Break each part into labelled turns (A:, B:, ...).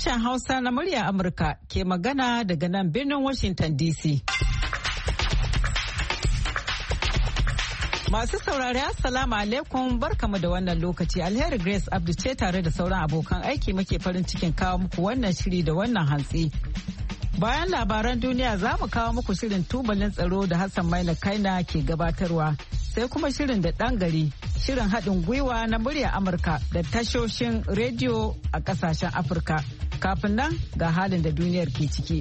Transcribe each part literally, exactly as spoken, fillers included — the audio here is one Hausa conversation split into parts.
A: Sashen Hausa na murya Amurka ke magana daga nan birnin Washington D C. Masu saurari Assalamu alaikum barkamu da wannan lokaci. Alheri Grace Abdu ce tare da sauran abokan aiki muke farin cikin kawo muku wannan shiri da wannan hantsi. Bayan labaran duniya za mu kawo muku shirin tubalin tsaro da Hassan Maina Kaina ke gabatarwa. Sai kuma shirin da ɗan gari, shirin haɗin gwiwa na murya Amurka da tashoshin rediyo a ƙasashen Afirka. Kafin nan ga halin da duniyar ke ciki.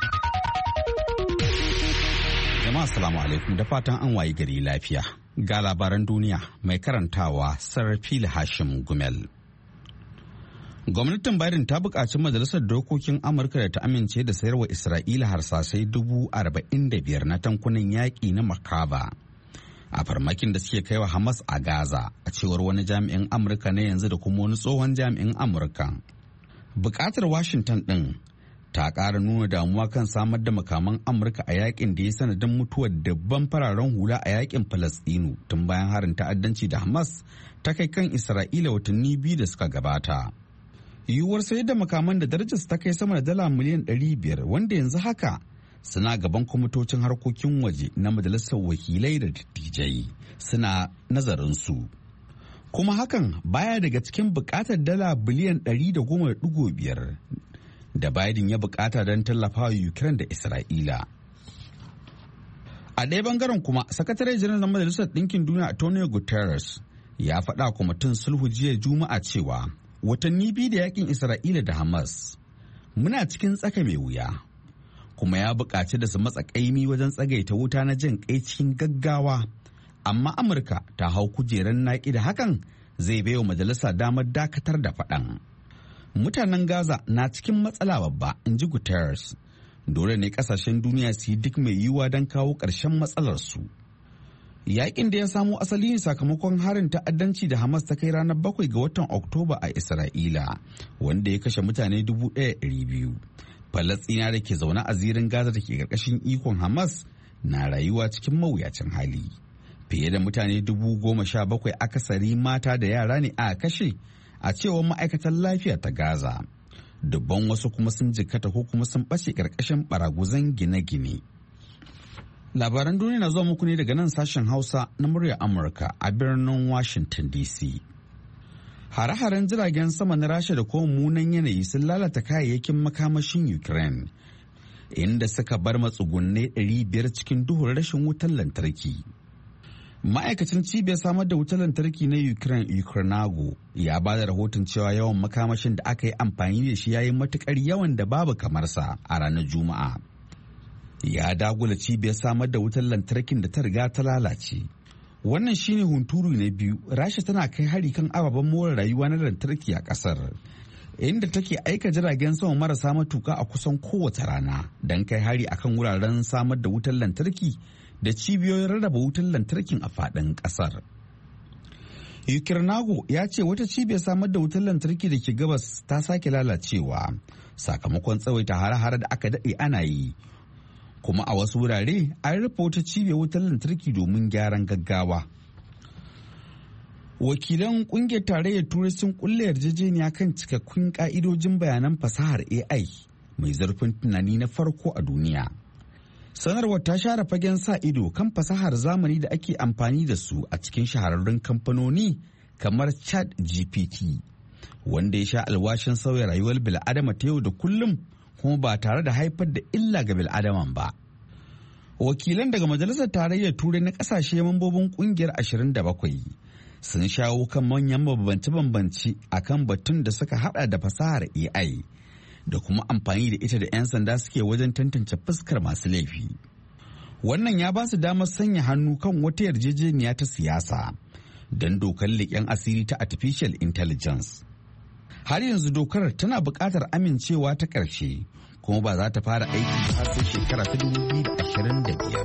B: Jama'a assalamu alaikum da fatan an wayi gari lafiya. Ga labaran duniya mai karantawa Sarfil Hashim Gumel. Gwamnatin Biden ta buƙaci Majalisar Dokokin Amurka da ta amince da sayarwa Isra'ila harsasai dubu arba'in da biyar na tankunan yaƙi na Makaba a farmakin da suke kaiwa Hamas a Gaza, a cewar wani jami'in Amurka na yanzu da kuma wani tsohon jami'in Amurka. Buƙatar Washington ɗin ta ƙara nuna damuwa kan samar da makaman Amurka a yakin da ya sanadin mutuwar dabban fararen hula a yakin Falasɗinu tun bayan harin ta'addanci da Hamas ta kai kan Isra'ila watanni biyu da suka gabata. Yiwuwar sayar da makaman da darajarsu ta kai sama da dala miliyan ɗari biyar wanda yanzu haka suna gaban kwamitocin harkokin waje na Majalisar Wakilai da Dattijai suna nazarin su. Kuma hakan baya daga cikin buƙatar dala biliyan ɗari da goma da ɗigo biyar da Biden ya bukata don tallafawa Ukraine da Isra'ila. A ɗaya bangaren kuma, Sakatare Janar na Majalisar Ɗinkin Duniya Antonio Guterres ya faɗa kwamitin sulhu jiya Juma'a cewa watanni biyu da yakin Isra'ila da Hamas muna cikin tsaka mai wuya, kuma ya buƙaci da su matsa ƙaimi wajen tsagaita wuta na jin ƙai cikin gaggawa, amma Amurka ta hau kujerar naƙi da hakan zai baiwa majalisa damar dakatar da faɗan. Mutanen Gaza na cikin matsala babba, in ji Guterres. Dole ne kasashen duniya su yi duk mai yiwuwa don kawo ƙarshen matsalarsu. Yaƙin da ya samo asali ne sakamakon harin ta'addanci da Hamas ta kai ranar bakwai ga watan Oktoba a Isra'ila, wanda ya kashe mutane dubu ɗaya ɗari biyu. Falasɗina da ke zaune a zirin Gaza da ke ƙarƙashin ikon Hamas na rayuwa cikin mawuyacin hali. Fiye da mutane dubu goma sha bakwai akasari mata da yara ne a kashe, a cewar ma'aikatar lafiya ta Gaza. Dubban wasu kuma sun jikkata ko kuma sun ɓace ƙarƙashin ɓaraguzan gine-gine. Labaran duniya na zuwa muku ne daga nan sashen Hausa na muryar Amurka a birnin Washington D C. Hare-haren jiragen sama na Rasha da kuma mummunan yanayi sun lalata kayayyakin makamashin Ukraine, inda suka bar matsugunne ɗari biyar cikin duhun rashin wutar lantarki. Ma'aikacin cibiyar samar da wutar lantarki na Ukraine, Ukrainago, ya ba da rahoton cewa yawan makamashin da aka yi amfani da shi ya yi matukar yawan da babu kamarsa a ranar Juma'a. Ya dagula cibiyar samar da wutar lantarkin da ta riga ta lalace. Wannan shine hunturu na biyu. Rasha tana kai hari kan ababen more rayuwa na lantarki a kasar, inda take aika jiragen sama marasa matuka a kusan kowace rana don kai hari akan wuraren samar da wutar lantarki da cibiyoyin rarraba wutar lantarkin a faɗin ƙasar. Ukrainago ya ce wata cibiyar samar da wutar lantarki da ke gabas ta sake lalacewa sakamakon tsawaita hare-hare da aka daɗe ana yi, kuma a wasu wurare an rufe wata cibiyar wutar lantarki domin gyaran gaggawa. Wakilan ƙungiyar tarayyar Turai sun kulle yarjejeniya kan cikakkun ƙa'idojin bayanan fasahar A I mai zurfin tunani na farko a duniya. Sanarwar ta share fagen sa ido kan fasahar zamani da ake amfani da su a cikin shahararrun kamfanoni kamar Chat G P T, wanda ya sha alwashin sauya rayuwar bil'adama ta yau da kullum kuma ba tare da haifar da illa ga bil'adaman ba. Wakilan daga Majalisar Tarayyar Turai na ƙasashe mambobin ƙungiyar ashirin da bakwai sun shawo kan manyan bambance-bambance a kan batun da suka hada da fasahar A I da kuma amfani da ita da 'yan sanda suke wajen tantance fuskar masu laifi. Wannan ya ba su damar sanya hannu kan wata yarjejeniya ta siyasa don dokar leƙen asiri ta artificial intelligence. Har yanzu dokar tana buƙatar amincewa ta ƙarshe kuma ba za ta fara aiki har sai shekara ta dubu biyu da ashirin da biyar.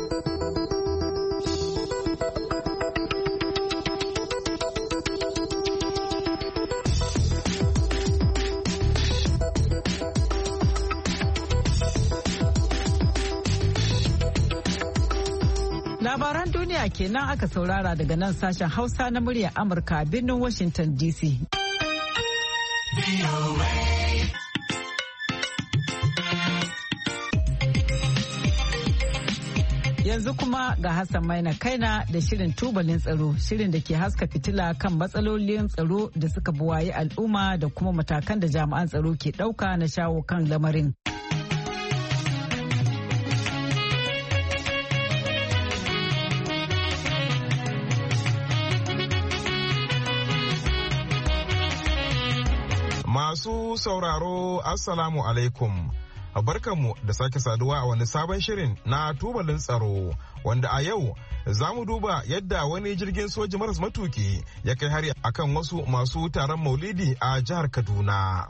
A: Labaran duniya kenan aka saurara daga nan sashen Hausa na muryar Amurka a birnin Washington D C. Yanzu kuma ga Hassan Maina Kaina da shirin tubalin tsaro, shirin da ke haska fitila kan matsalolin tsaro da suka buwayi al'umma da kuma matakan da jami'an tsaro ke ɗauka na shawo kan lamarin.
C: Masu sauraro, Assalamu alaikum. Barkanmu da sake saduwa a wani sabon shirin na tubalin tsaro, wanda a yau za mu duba yadda wani jirgin soji maras matuki ya kai hari akan wasu masu taron maulidi a jihar Kaduna.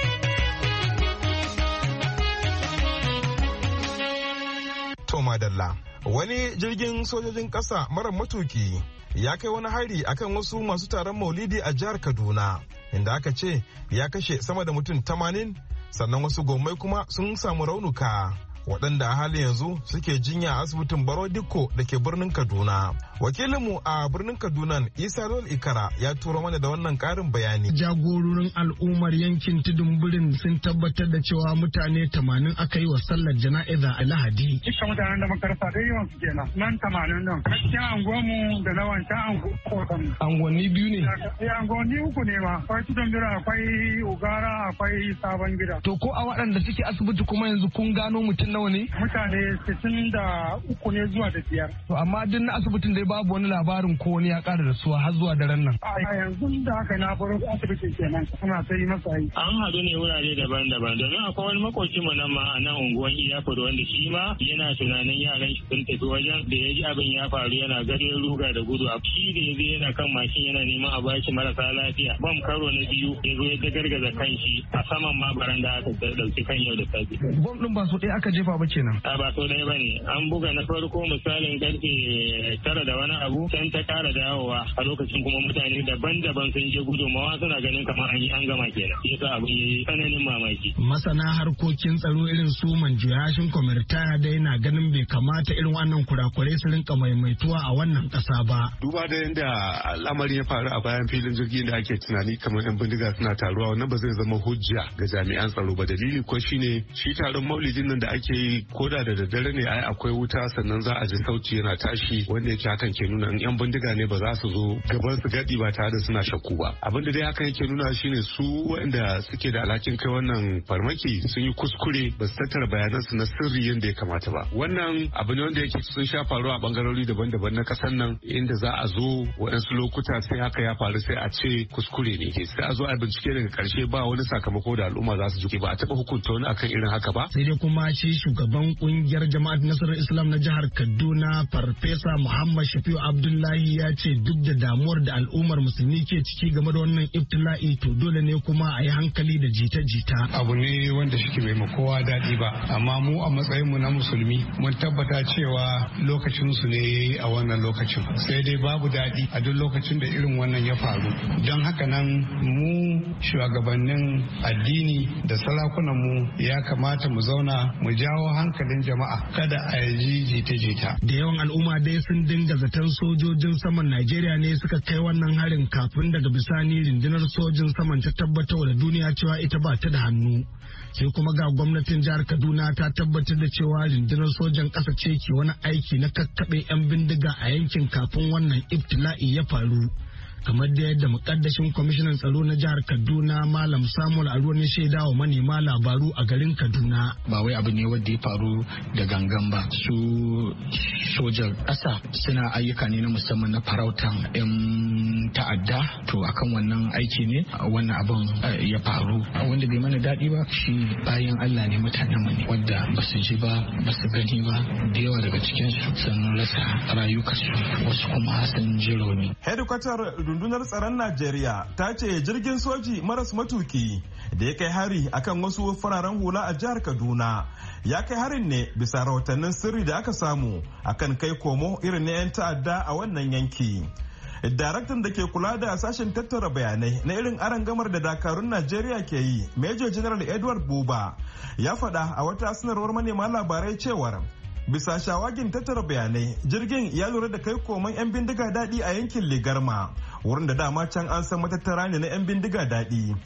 C: Toma Dalla, wani jirgin sojojin ƙasa marar matuki ya kai wani hari akan wasu masu taron maulidi a jihar Kaduna, inda aka ce ya kashe sama da mutum tamanin, sannan wasu gomai kuma sun samu raunuka, waɗanda a halin yanzu suke jinya a asibitin Baro Dikko da ke birnin Kaduna. Wakilinmu a birnin Kaduna, Isa Lol Ikara, ya turo mana da wannan ƙarin bayani.
D: Jagororin al'ummar yankin tudun birin sun tabbatar da cewa mutane tamanin aka yi wa sallar jana'iza a Lahadi.
E: Duka mutanen da makarasa da yawan su kenan, nan tamanin nan. Cikin anguwanmu da na wancan anguwan.
D: Anguwanni biyu ne?
E: Eh, anguwanni uku ne ma. Akwai tudun bira, akwai Ugara, akwai Sabon Gida.
D: To ko a waɗanda suke asibiti kuma yanzu kun gano mutum nawa ne?
E: Mutane sittin da uku ne zuwa da biyar.
D: To amma duk na asibitin dai babu wani labarin ko wani ya ƙara rasuwa har zuwa daren nan.
E: A yanzu da haka na baro asibitin kenan suna ta yi masa yi.
F: An haɗu ne wurare daban-daban domin akwai wani makoci mu nan ma a nan unguwan Iyafur wanda shi ma yana tunanin yaran shi sun tafi wajen da ya ji abin ya faru yana gare ruga da gudu. A shi da ya je yana kan mashin yana neman a bashi marasa lafiya. Bam karo na biyu ya zo ya dagargaza kan shi a saman ma baranda aka ɗauki kan yau da safe.
D: Bom ɗin ba so ɗaya aka jefa ba kenan.
F: A ba so ɗaya ba ne. An buga na farko misalin karfe tara da wani abu can ta kara dawowa a lokacin kuma mutane daban-daban sun je gudunmawa suna ganin kamar an yi an gama kenan. Shi yasa abin yayi tsananin mamaki.
D: Masana harkokin tsaro irin su Manjuyashin Kwamirtaya dai na ganin bai kamata irin wannan kurakurai su rinka maimaituwa a wannan ƙasa ba.
G: Duba da yadda al'amari ya faru a bayan filin jirgin da ake tunani kamar yan bindiga suna taruwa, wannan ba zai zama hujja ga jami'an tsaro ba. Dalili ko shine shi taron maulidin nan da ake yi koda da daddare ne ai akwai wuta, sannan za a ji sauti yana tashi wanda yake hakan ke nuna in yan bindiga ne ba za su zo gaban su gadi ba tare da suna shakku ba. Abin da dai hakan yake nuna shine su waɗanda suke da alhakin kai wannan farmaki sun yi kuskure, ba su tattara bayanan su na sirri yadda ya kamata ba. Wannan abu ne wanda yake sun sha faruwa a bangarori daban-daban na ƙasar nan, inda za a zo waɗansu lokuta sai haka ya faru sai a ce kuskure ne, sai a zo a bincike daga ƙarshe ba wani sakamako da al'umma za su ji, ba a taɓa hukunta wani akan irin haka ba.
D: Sai dai kuma shi shugaban kungiyar jama'at nasarar Islam na jihar Kaduna, Farfesa Muhammad Shafi'u Abdullahi, ya ce duk da damuwar da al'ummar musulmi ke ciki game da wannan ibtila'i, to dole ne kuma a yi hankali da jita-jita.
H: Abu ne wanda shike bai ma kowa daɗi ba, amma mu a matsayinmu na musulmi mun tabbata cewa lokacin su ne a wannan lokacin. Sai dai babu daɗi a duk lokacin da irin wannan ya faru. Don haka nan mu shugabannin addini da sarakunan mu ya kamata mu zauna mu jawo hankalin jama'a kada a yi jita-jita.
D: Da yawan al'umma dai sun dinga zaton sojojin saman Najeriya ne suka kai wannan harin, kafin daga bisani rundunar sojin saman ta tabbatar da duniya cewa ita ba ta da hannu. Sai kuma ga gwamnatin jihar Kaduna ta tabbatar da cewa rundunar sojan ƙasa ce ke wani aiki na kakkaɓe 'yan bindiga a yankin kafin wannan ibtila'i ya faru. Kamar da yadda mukaddashin kwamishinan tsaro na jihar Kaduna Malam Samuel Aruwa ne shaida wa manema labaru a garin Kaduna.
I: Ba wai abu ne wanda ya faru da gangan ba. Su sojan ƙasa suna ayyuka ne na musamman na farautan 'yan ta'adda, to akan wannan aiki ne wannan abin ya faru. Wanda bai mana daɗi ba shi bayan Allah ne, mutanen mu ne wanda ba su ji ba ba su gani ba, da yawa daga cikin su sun rasa rayukansu, wasu kuma sun ji rauni.
C: Rundunar tsaron Najeriya ta ce jirgin soji maras matuki da ya kai hari akan wasu fararen hula a jihar Kaduna ya kai harin ne bisa rahotannin sirri da aka samu akan kai komo irin na 'yan ta'adda a wannan yanki. Daraktan da ke kula da sashen tattara bayanai na irin arangamar da dakarun Najeriya ke yi, Major General Edward Buba, ya faɗa a wata sanarwar manema labarai cewar bisa shawagin tattara bayanai jirgin ya lura da kai koman 'yan bindiga daɗi a yankin Ligarma, wurin da dama can an san matattara ne na 'yan bindiga daɗi.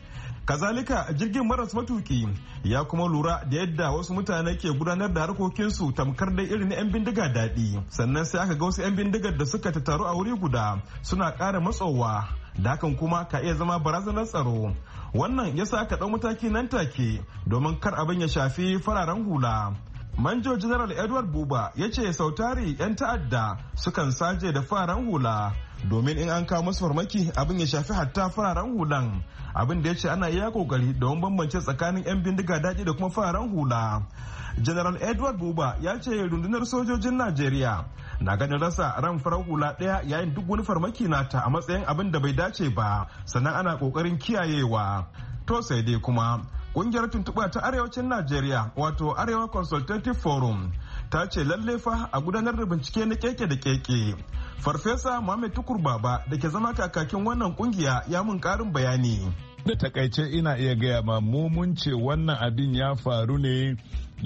C: Kazalika jirgin maras matuki ya kuma lura da yadda wasu mutane ke gudanar da harkokinsu tamkar dai irin 'yan bindiga daɗi. Sannan sai aka ga wasu 'yan bindigar da suka tattaru a wuri guda suna ƙara matsowa, da hakan kuma ka iya zama barazanar tsaro. Wannan ya sa aka ɗau mataki nan take domin kar abin ya shafi fararen hula. Manjo General Edward Buba ya ce sautari 'yan ta'adda sukan saje da fararen hula domin in an kawo masu farmaki abin ya shafi hatta fararen hulan. Abin da ya ce ana iya kokari domin bambance tsakanin 'yan bindiga daji da kuma fararen hula. General Edward Buba ya ce rundunar sojojin Najeriya na ganin rasa ran farar hula ɗaya yayin duk wani farmaki nata a matsayin abin da bai dace ba, sannan ana kokarin kiyayewa. To sai dai kuma kungiyar tuntuɓa ta arewacin Najeriya wato Arewa Consultative Forum ta ce lalle fa a gudanar da bincike na keke da keke. Farfesa Muhammad Tukur Baba da ke zama kakakin wannan kungiya ya mun karin bayani.
J: Da takaice ina iya gaya ma mu mun ce wannan abin ya faru ne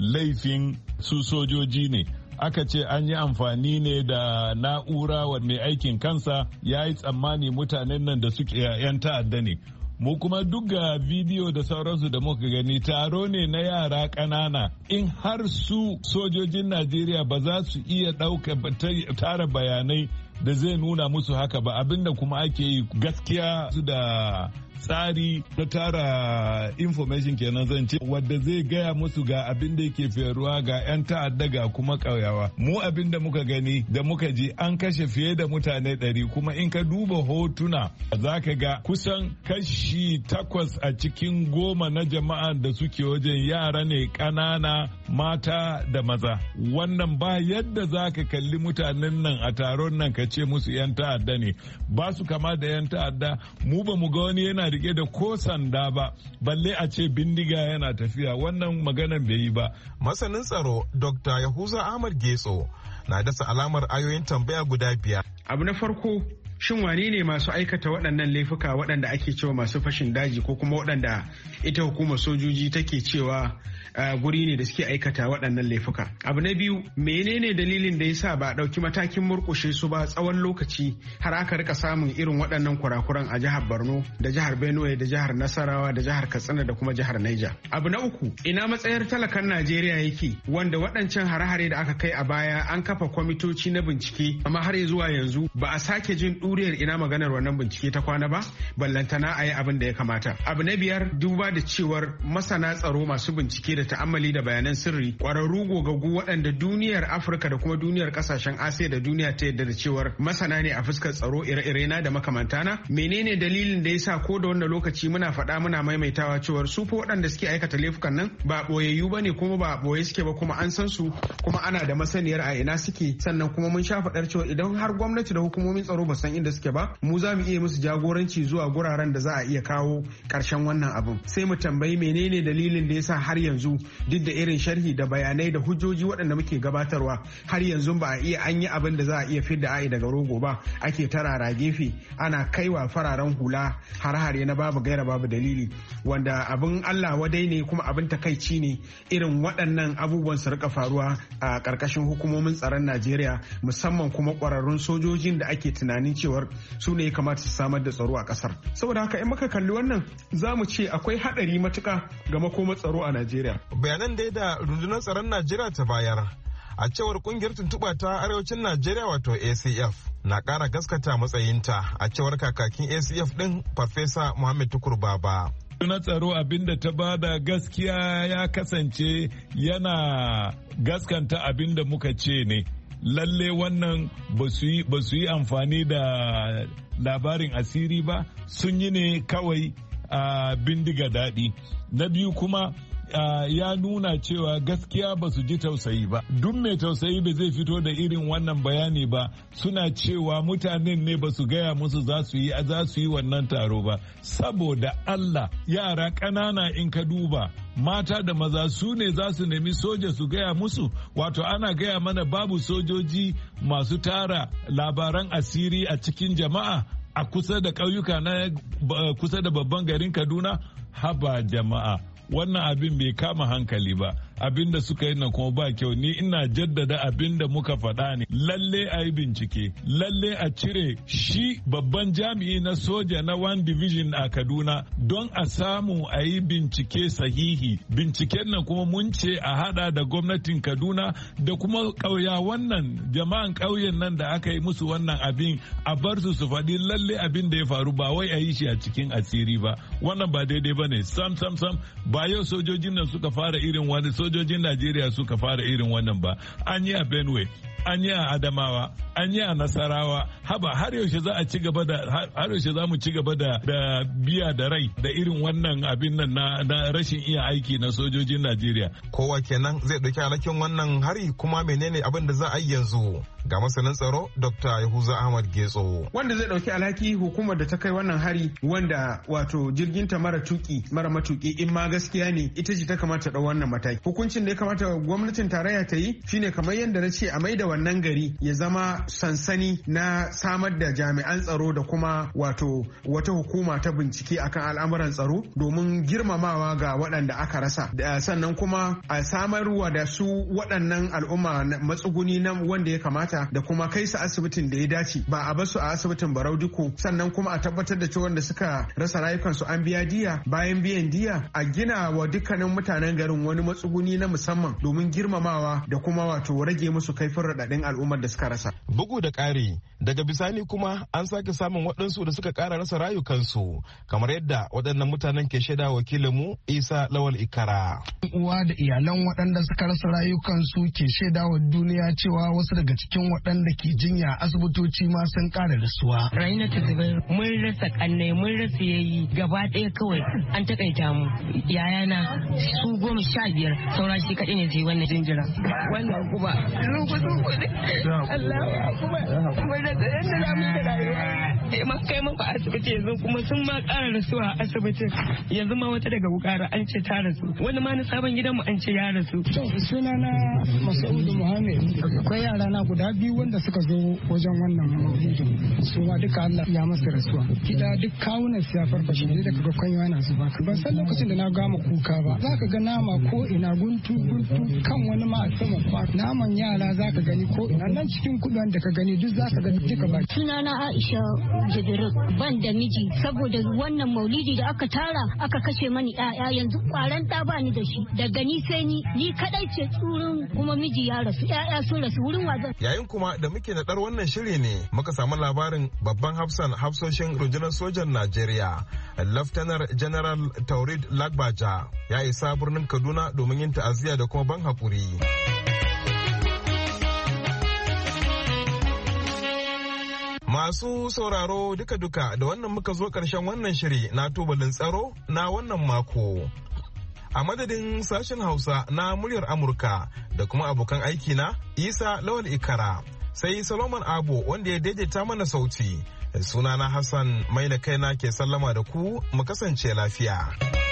J: laifin su sojoji ne. Aka ce an yi amfani ne da na'ura wa mai aikin kansa ya yi tsammani mutanen nan da suke 'yan ta'adda ne. Mu kuma duk ga bidiyo da sauransu da muka gani taro ne na yara ƙanana. In har su sojojin Najeriya ba za su iya ɗauka tara bayanai da zai nuna musu haka ba, abinda kuma ake yi gaskiya su da tsari na tara information kenan zan ce wadda zai gaya musu ga abin da yake faruwa ga 'yan ta'adda ga kuma ƙauyawa. Mu abin da muka gani da muka ji an kashe fiye da mutane ɗari, kuma in ka duba hotuna za ka ga kusan kashi takwas a cikin goma na jama'a da suke wajen yara ne ƙanana, mata da maza. Wannan ba yadda za ka kalli mutanen nan a taron nan ka ce musu 'yan ta'adda ne, ba su kama da 'yan ta'adda. Mu ba mu ga wani yana rike da ko sanda ba, balle a ce bindiga yana tafiya. Wannan maganan bai yi ba.
C: Masanin tsaro Dokta Yahuza Ahmad Getso na dasa alamar ayoyin tambaya guda biyar.
K: Abu na farko, shin wane ne masu aikata waɗannan laifuka waɗanda ake cewa masu fashin daji ko kuma waɗanda ita hukumar sojoji take cewa guri ne da suke aikata waɗannan laifuka? Abu na biyu, menene dalilin da yasa ba a ɗauki matakin murƙushe su ba tsawon lokaci har aka rika samun irin waɗannan kurakuran a jihar Borno da jihar Benue da jihar Nasarawa da jihar Katsina da kuma jihar Niger? Abu na uku, ina matsayar talakan Najeriya yake wanda waɗancan hare-hare da aka kai a baya an kafa kwamitoci na bincike amma har zuwa yanzu ba a sake jin ɗuriyar ina maganar wannan bincike ta kwana ba, ballantana a yi abin da ya kamata. Abu na biyar, duba da cewar masana tsaro masu bincike da ta'ammali da bayanan sirri, kwararru gogaggu waɗanda duniyar Afirka da kuma duniyar kasashen Asiya da duniya ta yadda da cewar masana ne a fuskar tsaro ire-ire na da makamantana. Menene dalilin da yasa ko da wannan lokaci muna faɗa muna maimaitawa cewar su fa waɗanda suke aikata laifukan nan ba ɓoyayyu ba ne kuma ba ɓoye suke ba, kuma an san su kuma ana da masaniyar a ina suke, sannan kuma mun sha faɗar cewa idan har gwamnati da hukumomin tsaro ba san inda suke ba, mu za mu iya musu jagoranci zuwa guraren da za a iya kawo ƙarshen wannan abin. Sai mu tambayi menene dalilin da yasa har yanzu duk da irin sharhi da bayanai da hujjoji waɗanda muke gabatarwa har yanzu ba a iya an yi abin da za a iya fidda ai daga rogo ba, ake tarara gefe ana kaiwa fararen hula har-hare na babu gaira babu dalili, wanda abin Allah wadai ne kuma abin takaici ne irin waɗannan abubuwan su rika faruwa a ƙarƙashin hukumomin tsaron Najeriya, musamman kuma ƙwararrun sojojin da ake tunanin cewar su ne ya kamata su samar da tsaro a ƙasar. Saboda haka in muka kalli wannan za mu ce akwai haɗari matuƙa ga makomar tsaro a Najeriya.
C: Bayanan dai da rundunar tsaron Najeriya ta bayar a cewar kungiyar tuntuɓa ta arewacin Najeriya wato A C F na ƙara gaskata matsayinta a cewar kakakin A C F ɗin Farfesa Muhammad Tukur Baba.
J: Na tsaro abinda ta bada gaskiya ya kasance yana gaskanta abinda muka ce ne. Lalle wannan ba su yi amfani da labarin asiri ba, sun yi ne kawai a bindiga daɗi. Na biyu kuma Uh, ya nuna cewa gaskiya ba su ji tausayi ba. Duk mai tausayi ba zai fito da irin wannan bayani ba. Suna cewa mutanen ne ba su gaya musu za su yi za su yi wannan taro ba. Saboda Allah, yara ƙanana in ka duba, mata da maza su ne za su nemi soja su gaya musu. Wato ana gaya mana babu sojoji masu tara labaran asiri a cikin jama'a a kusa da ƙauyuka na kusa da babban garin Kaduna. Haba jama'a, wannan abin bai kama hankali ba. abin da suka yi na kuma ba kyau. Ni ina jaddada abin da muka faɗa ne, lalle a yi bincike, lalle a cire shi babban jami'i na soja na one division a Kaduna don a samu a yi bincike sahihi. Binciken nan kuma mun ce a hada da gwamnatin Kaduna da kuma ƙauya wannan jama'an ƙauyen nan da aka yi musu wannan abin, a bar su su faɗi lalle abin da ya faru, ba wai a yi shi a cikin asiri ba. Wannan ba daidai ba ne, sam sam sam. Ba yau sojojin nan suka fara irin wani, sojojin Najeriya suka fara irin wannan ba. An yi a Benue, an yi a Adamawa, an yi a Nasarawa. Haba har yaushe za a ci gaba da har yaushe za mu ci gaba da da biya da rai da irin wannan abin nan na, na rashin iya aiki na sojojin Najeriya.
C: Kowa kenan zai ɗauki alhakin wannan hari, kuma menene abin da za a yi yanzu? Ga masanin tsaro Doctor Yahuza Ahmad Getso.
K: Wanda zai ɗauki alhaki hukumar da ta kai wannan hari, wanda wato jirgin ta mara tuki mara matuki, in ma gaskiya ne ita ce ta kamata ɗau wannan mataki. Hukuncin da ya kamata gwamnatin tarayya ta yi shine kamar yadda na ce, a maida wannan gari ya zama sansani na samar da jami'an tsaro da kuma wato wata hukuma ta bincike akan al'amuran tsaro domin girmamawa ga waɗanda aka rasa. Sannan kuma a samarwa da su waɗannan al'umma matsuguni na wanda ya kamata, da kuma kai su asibitin da ya dace, ba a basu a asibitin Barau Diko. Sannan kuma a tabbatar da cewa da suka rasa rayukansu an biya diya. Bayan biyan diya, a gina wa dukkanin mutanen garin wani matsuguni na musamman domin girmamawa da kuma wato rage musu kaifin raɗaɗin al'ummar da suka rasa.
C: Bugu da ƙari, daga bisani kuma an sake samun waɗansu da suka ƙara rasa rayukansu, kamar yadda waɗannan mutanen ke shaida wakilinmu Isa Lawal Ikara.
D: Uwa da iyalan waɗanda suka rasa rayukansu ke shaida wa duniya cewa wasu daga cikin waɗanda ke jinya asibitoci ma sun ƙara rasuwa.
L: Rainatu Zubair, mun rasa ƙannai, mun rasa yayi, gaba ɗaya kawai an taƙaita mu. Yayana su goma sha biyar, saura shi kaɗai ne zai wannan jinjira. Wannan kuma rugu-rugu ne. Allah kuma mun rasa yadda za mu yi da rayuwa. Ma kai mafa asibiti yanzu kuma sun ma ƙara rasuwa a asibitin. Yanzu ma wata daga Bukara an ce ta rasu. Wani ma na sabon gidanmu an ce ya rasu.
M: Sunana Masaudu Muhammad. Akwai yara na guda biyu wanda suka zo wajen wannan maulidin, su ma duka Allah ya masa rasuwa. Gida duk kawunan su ya farfashe ne daga ga kwanya yana zuba. Ban san lokacin da na gama kuka ba. Za ka ga nama ko ina guntu guntu, kan wani ma a sama fa. Naman yara za ka gani ko ina, nan cikin kudan da ka gani duk za ka gani duka ba.
N: Sunana Aisha Jibril, ban da miji saboda wannan maulidi da aka tara aka kashe mani ƴaƴa, yanzu kwaran ta ba ni da shi. Daga ni sai ni ni kadai ce tsurin, kuma miji ya rasu, ƴaƴa sun rasu, wurin wazan.
C: Yayin kuma da muke naɗar wannan shiri ne muka samu labarin babban hafsan hafsoshin rundunar sojan Najeriya, Laftanar General Taurid Lagbaja, ya isa birnin Kaduna domin yin ta'aziyya da kuma ban haƙuri. Masu sauraro duka-duka da wannan muka zo ƙarshen wannan shiri na tubalin tsaro na wannan mako. A madadin sashen Hausa na muryar Amurka da kuma abokan aiki na Isa Lawal Ikara, sai Solomon Abo wanda ya daidaita mana sauti. Sunana Hassan Maina kaina ke sallama da ku, mu kasance lafiya.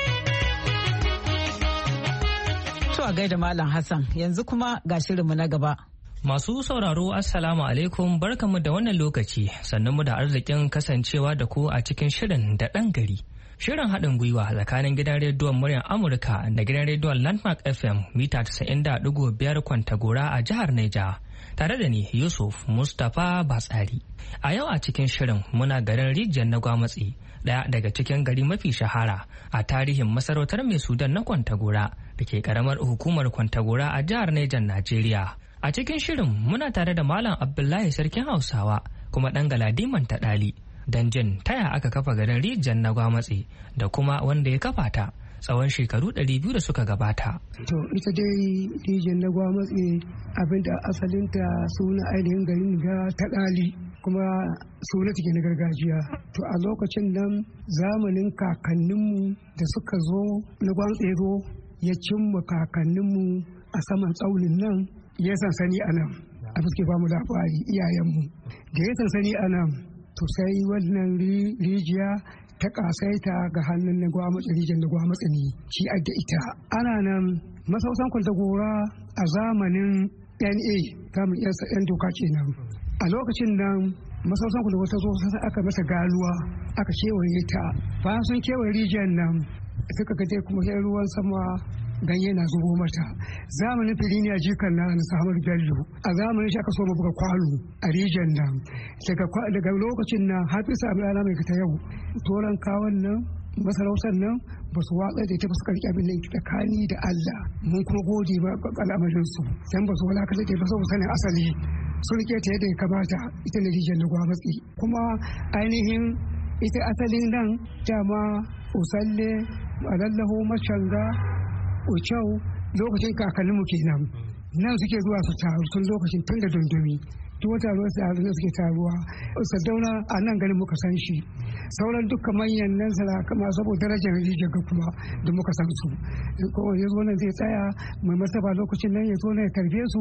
A: To a gaida Malam Hassan, yanzu kuma ga shirinmu na gaba.
O: Masu sauraro Assalamu alaikum, barkamu da wannan lokaci, sannan mu da arzikin kasancewa da ku a cikin shirin da ɗan gari. Shirin haɗin gwiwa tsakanin gidan rediyon muryar Amurka da gidan rediyon Landmark F M mita casa'in da ɗigo biyar Kwantagora a jihar Neja, tare da ni Yusuf Mustapha Batsari. A yau a cikin shirin muna garin Rijiyar na Gwamatsi, ɗaya daga cikin gari mafi shahara a tarihin masarautar mai Sudan na Kwantagora da ke ƙaramar hukumar Kwantagora a jihar Neja, Najeriya. A cikin shirin muna tare da Malam Abdullahi Sarkin Hausawa kuma ɗan Galadiman Taɗali don jin taya aka kafa garin Rijiyar na Gwamatsi da kuma wanda ya kafa ta tsawon shekaru ɗari biyu da suka gabata.
M: To ita dai Rijiyar na Gwamatsi abinda asalinta suna ainihin garin ga Taɗali kuma suna take na gargajiya. To a lokacin nan zamanin kakanninmu da suka zo na Gwamatsi zo ya cimma kakanninmu a saman tsaunin nan ya sansani a nan a fuske ba mu labari iyayenmu da ya sansani a nan to sai wannan rijiya ta kasaita ga hannun na Gwamatsi, rijiyar na Gwamatsi ne shi da ita. Ana nan masausan Kwantagora a zamanin N A kamun yan doka kenan. A lokacin nan masausan Kwantagora ta zo sai aka masa galuwa aka kewaye ta. Bayan sun kewaye rijiyar nan suka gaje kuma sai ruwan sama ganye na zubo mata. Zamanin firiniya jikan na Muhammadu Bello a zamanin shi aka so buga kwano a rijiyar nan daga lokacin nan har bisa abin mai ta yau toron kawon nan masarautar nan ba su watsa da ita ba su karki abin nan tsakani da Allah mun kuma gode ba al'amarin su dan ba su walakata da ba su sanin asali sun rike ta yadda ya kamata ita ne rijiyar na Gwamatsi kuma ainihin ita asalin nan dama usalle alallahu mashanga ucau lokacin kakanninmu kenan nan suke zuwa su taru tun lokacin tun da dundumi duk wata ruwa su taru suke taruwa Sardauna a nan ganin muka san shi sauran dukkan manyan nan sarakama saboda darajar rijiyar ga kuma da muka san su kuma ya zo nan zai tsaya mai martaba lokacin nan ya zo nan ya karbe su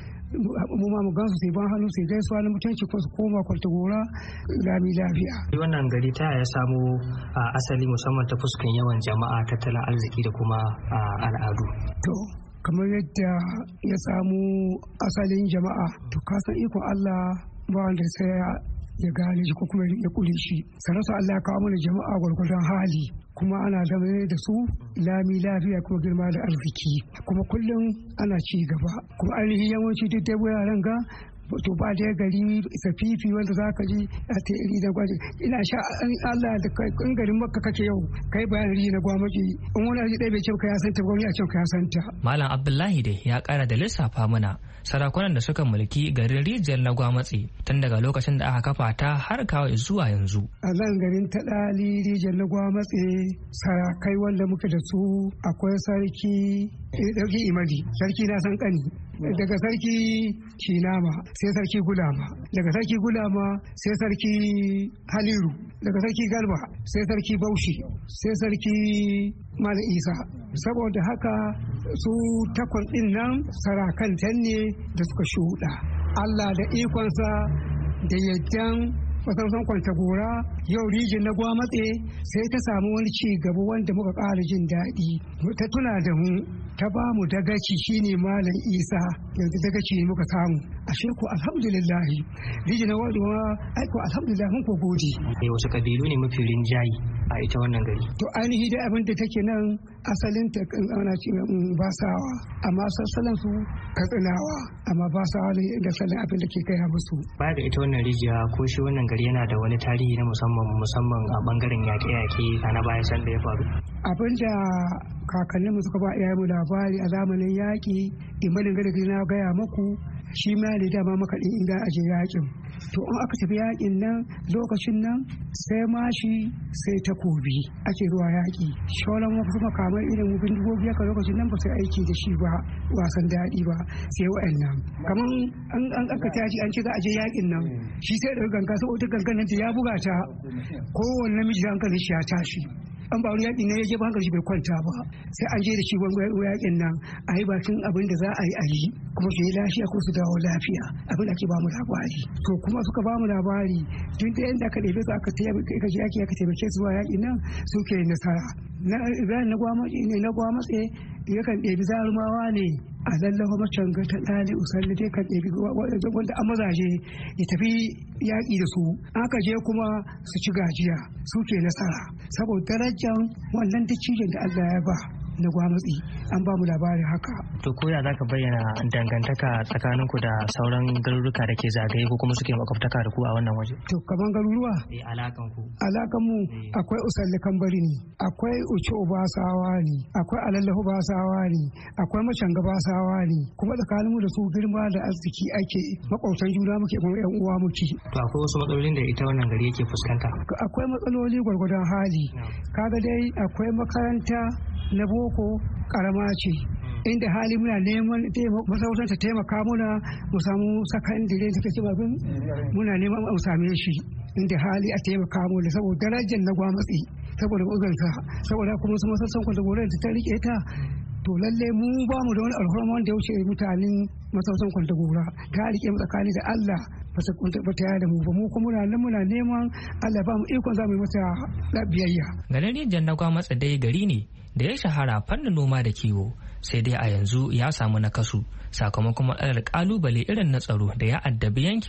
M: mu ma mu gan su sai ban hannu sai gaisuwa na mutunci ko su koma Kwantagora lami lafiya.
O: Wannan gari ta ya samo asali musamman ta fuskan yawan jama'a, tattalin arziki da kuma al'adu.
M: To kamar yadda ya samu asalin jama'a to kasan ikon Allah ba wanda sai ya gane shi ko kuma ya kule shi. Sanarsa Allah ya kawo mana jama'a gwargwadon hali kuma ana zama da su lami lafiya kuma girma da arziki kuma kullum ana ci gaba kuma ainihin yawanci duk dai wuraren ga to ba da gari safifi wanda za ka ji a ta iri da gwaji ina sha Allah da in garin Makka kake yau kai bayan iri na gwamnati in wani aji ɗaya bai ce ka ya santa gwamnati a ce ka ya santa.
O: Malam Abdullahi dai ya ƙara da lissafa mana sarakunan da suka mulki garin rijiyar na Gwamatsi tun daga lokacin da aka kafa ta har kawo zuwa yanzu.
M: A nan garin ta ɗali rijiyar na Gwamatsi sarakai wanda muke da su akwai sarki ɗauki imadi sarki na san ƙani daga sarki Kinama sai sarki Gulama daga sarki Gulama sai sarki Haliru daga sarki Garba sai sarki Bauchi sai sarki Malam Isa saboda haka su takwas ɗin nan sarakan ne da suka shuɗa Allah da ikonsa da yaddan masarautar Kwantagora yau rijiyar na Gwamatse sai ta samu wani ci gaba wanda muka ƙara jin daɗi ta tuna da mu ta ba mu dagaci shine Malam Isa yanzu dagaci ne muka samu ashe ko alhamdulillah rijiyar na Gwamatse aiko alhamdulillah mun ko gode.
O: Wasu kabilu ne mafi rinjayi a ita wannan gari?
M: To ainihi da abin da take nan asalin ta ana ce Basawa amma sassalan su Katsinawa amma Basawa ne da sallan abin da ke gaya musu.
O: Baya ga ita wannan rijiya ko shi wannan gari yana da wani tarihi na musamman musamman a bangaren yaƙe-yaƙe na bayan san da ya faru.
M: Abin da kakanninmu suka ba iyayenmu labari a zamanin yaƙi imanin gada na gaya muku shi ma da dama makaɗin inda aje yaƙin. To in aka tafi yaƙin nan lokacin nan sai mashi sai takobi ake zuwa yaƙi. Sholan wasu makamai irin bindigogi haka lokacin nan ba sai aiki da shi ba wasan daɗi ba sai wa'annan. Kamar an aka tashi an ce za a je yaƙin nan shi sai da ganga saboda gangan nan ya buga ta kowanne namiji da hankalin shi ya tashi. An ba wani yaƙi ne ya je ba hankali bai kwanta ba sai an je da shi wani yaƙin nan a yi bakin abin da za a yi a yi kuma su yi lafiya ko su dawo lafiya abin da ake ba mu labari to kuma suka ba mu labari duk da yadda aka ɗebe su aka taimaka yaƙi aka taimake su zuwa yaƙin nan suke nasara na Ibrahim na Gwamatse ne na Gwamatse yakan ɗebi zarumawa ne a lallafa macen ga ta ɗali usalli dai kan ɗebi wanda an mazaje ya tafi yaƙi da su aka je kuma su ci gajiya suke nasara saboda darajar wannan dacijin da Allah ya ba na Gwamatsi an ba mu labarin haka.
O: To koya za ka bayyana dangantaka tsakaninku da sauran garuruka da ke zagaye ko kuma suke makwabtaka da ku a wannan waje?
M: To kaman garuruwa?
O: Eh alakan ku.
M: Alakan mu akwai usalli kambari ne, akwai uce basawa ne, akwai alallahu basawa ne, akwai macanga basawa ne, kuma tsakanin mu da su girma da arziki ake makwabtan juna muke kuma yan uwa muke.
O: To akwai wasu matsalolin da ita wannan gari yake fuskanta?
M: Akwai matsaloli gwargwadon hali. Kaga dai akwai makaranta na boko karama ce inda hali muna neman masarautar ta taimaka muna mu samu sakandire suka ce babin muna neman mu same shi inda hali a taimaka muna saboda darajar na Gwamatsi saboda ugansa saboda kuma su masarautar Kwantagora da ta rike ta to lalle mu ba mu da wani alhorma wanda ya wuce mutanen masarautar Kwantagora ta rike mu tsakani da Allah ba ta yada da mu ba mu kuma muna nan muna neman Allah ba mu ikon za mu yi mata biyayya.
O: Garin rijiyar na Gwamatsi dai gari ne da ya shahara fannin noma da kiwo sai dai a yanzu ya samu nakasu sakamakon matsalar kalubale irin na tsaro da ya addabi yankin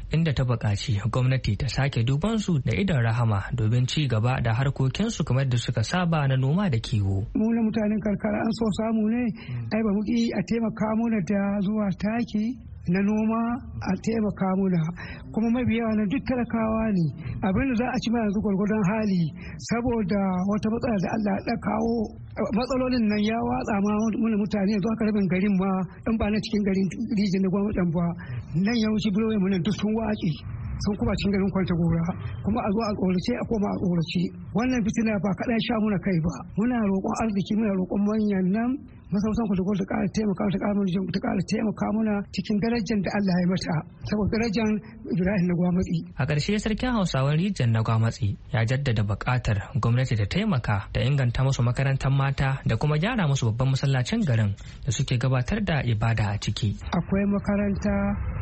O: inda ta buƙaci gwamnati ta sake duban su da idon rahama domin ci gaba da harkokinsu kamar da suka saba na noma da kiwo.
M: Mu na mutanen karkara an so samu ne ai ba muki a taimaka mana da zuwa taki na noma a taimaka muna kuma mafi yawa na duk talakawa ne abin da za a ci ma yanzu gwargwadon hali saboda wata matsala da Allah ya kawo matsalolin nan ya watsa ma muna mutane yanzu aka rabin garin ma in ba na cikin garin rijin da gwamnatin ba nan ya wuce biloyi mu nan duk sun waƙe sun kuma cikin garin kwanta gora kuma a zo a tsorace a koma a tsorace wannan fitina ba kaɗan sha muna kai ba muna roƙon arziki muna roƙon manyan nan masausan ku da gwamnati ta ƙara taimaka ta ƙara ta ƙara taimaka muna cikin darajar da Allah ya mata saboda darajar Ibrahim na Gwamatsi.
O: A ƙarshe sarkin Hausawan Rijiyar na Gwamatsi ya jaddada buƙatar gwamnati ta taimaka da inganta musu makarantar mata da kuma gyara musu babban masallacin garin da suke gabatar da ibada a ciki.
M: Akwai makaranta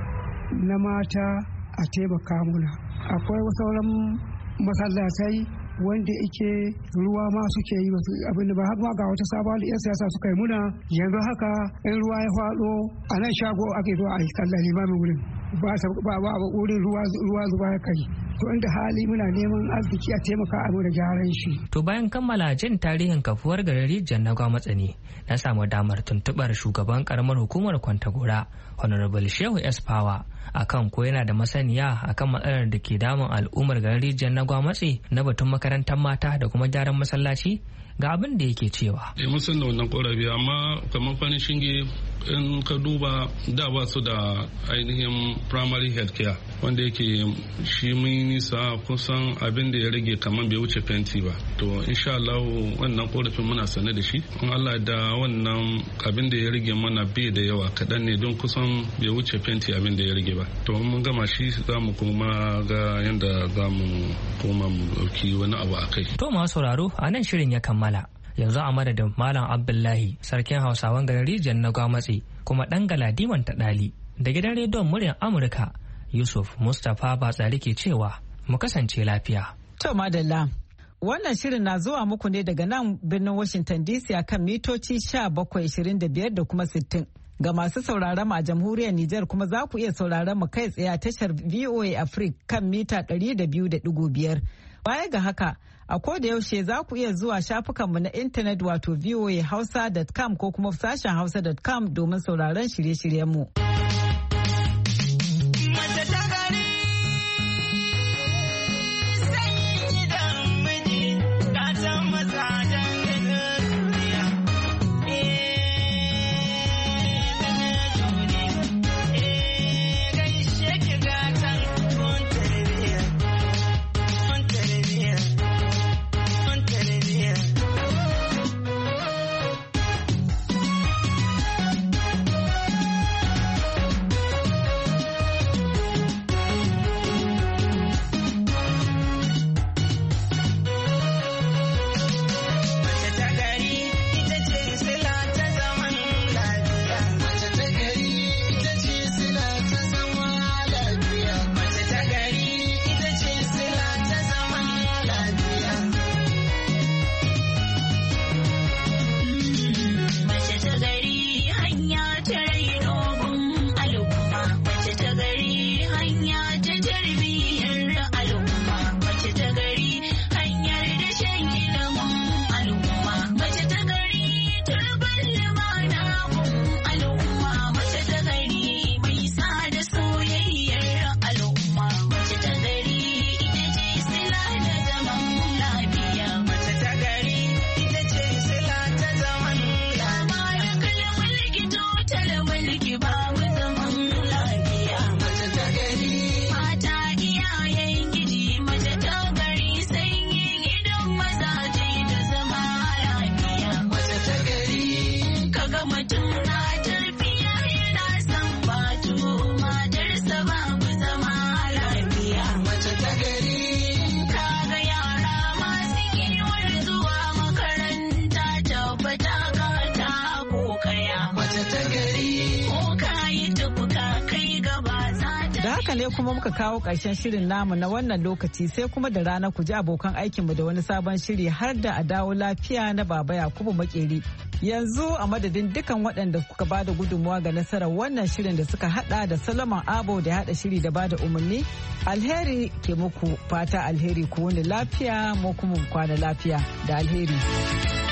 M: na mata a taimaka muna. Akwai sauran masallatai wanda ake ruwa ma suke yi abin da ba haka ga wata sabon da 'yan siyasa suka yi muna yanzu haka in ruwa ya faɗo a nan shago ake zuwa a yi sallah limamin wurin ba ba wurin ruwa zuba ya kai to inda hali muna neman arziki a taimaka a da gyaran shi.
O: To bayan kammala jin tarihin kafuwar garin Rijiyar na Gwamatsi na samu damar tuntuɓar shugaban karamar hukumar Kwantagora Honorable Shehu S. Power akan ko yana da masaniya akan matsalar da ke damun al'ummar garin Rijiyar na Gwamatsi na batun makarantar mata da kuma gyaran masallaci ga abin da yake cewa.
P: Eh mun san da wannan korafi amma kamar fanin shinge in ka duba da ba su da ainihin primary health care wanda yake shi mun nisa kusan abin da ya rage kamar bai wuce fenti ba to insha Allah wannan korafin muna sane da shi in Allah da wannan abin da ya rage mana bai da yawa kaɗan ne don kusan bai wuce fenti abin da ya rage ba to mun gama shi za mu kuma ga yadda za mu koma mu ɗauki wani abu a kai.
O: To masu sauraro a nan shirin ya kammala. Yanzu a madadin Malam Abdullahi sarkin Hausawan garin Rijiyar na Gwamatsi kuma ɗan galadiman ta ɗali da gidan rediyon muryar Amurka Yusuf Mustapha Batsari ke cewa mu kasance lafiya.
A: To madalla wannan shirin na zuwa muku ne daga nan birnin Washington D C akan mitoci sha bakwai ishirin da biyar da kuma sittin. Ga masu sauraron mu a jamhuriyar Nijar kuma za ku iya sauraron mu kai tsaye a tashar V O A Africa kan mita ɗari da biyu da ɗigo biyar. Baya ga haka a koda yaushe za ku iya zuwa shafukanmu na intanet wato voa hausa dot com ko kuma sashen hausa dot com domin sauraron shirye-shiryenmu. Da haka ne kuma muka kawo ƙarshen shirin namu na wannan lokaci sai kuma da rana ku ji abokan aikinmu da wani sabon shiri har da a dawo lafiya na Baba Yakubu Makeri. Yanzu a madadin dukan waɗanda suka ba da gudunmuwa ga nasarar wannan shirin da suka hada da Solomon Abo da hada shiri da ba da umarni. Alheri ke muku fata alheri ku wani lafiya mu kuma kwana lafiya da alheri.